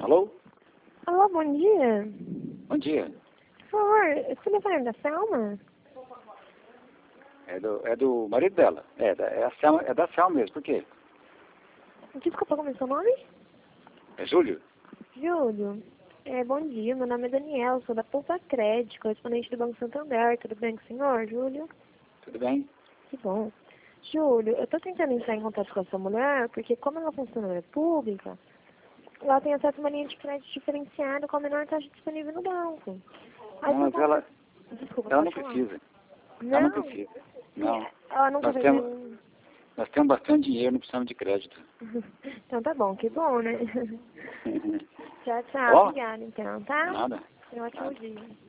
Alô? Alô, bom dia. Bom dia. Por favor, você me fala da Selma? É do marido dela. É da Selma mesmo. Por quê? Desculpa, como é seu nome? É Júlio? Júlio. Bom dia, meu nome é Daniel, sou da Poupa Crédito, correspondente do Banco Santander. Tudo bem com o senhor, Júlio? Tudo bem? Que bom. Júlio, eu tô tentando entrar em contato com a sua mulher, porque como ela é funcionária pública, ela tem acesso a uma linha de crédito diferenciada com a menor taxa disponível no banco. Aí Não, mas você ela Desculpa, não pode falar. precisa. Ela não Não? precisa. Não. Ela nunca Nós fez temos, nenhum... nós temos bastante dinheiro, não precisamos de crédito. Então tá bom, que bom, né? Tchau, tchau. Ó, Obrigada, então, tá? nada. Tenha um ótimo Nada. dia.